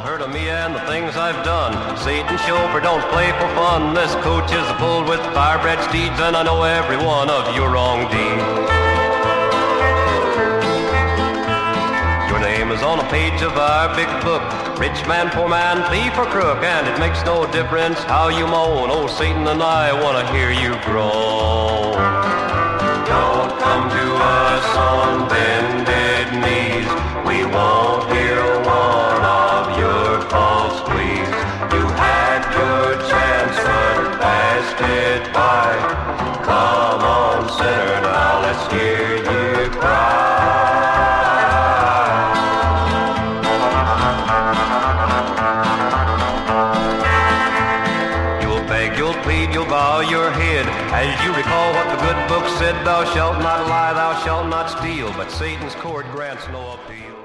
heard of me and the things I've done. Satan chauffeur don't play for fun. This coach is pulled with fire-bred steeds, and I know every one of your wrong deeds. Your name is on a page of our big book. Rich man, poor man, thief or crook, and it makes no difference how you moan. Oh, Satan and I want to hear you groan. Don't come to us on bended knees. We won't hear one of your false pleas. You had your chance but passed it by. Come on, sinner, now let's hear you cry. You'll plead, you'll bow your head as you recall what the good book said. Thou shalt not lie, thou shalt not steal, but Satan's court grants no appeal.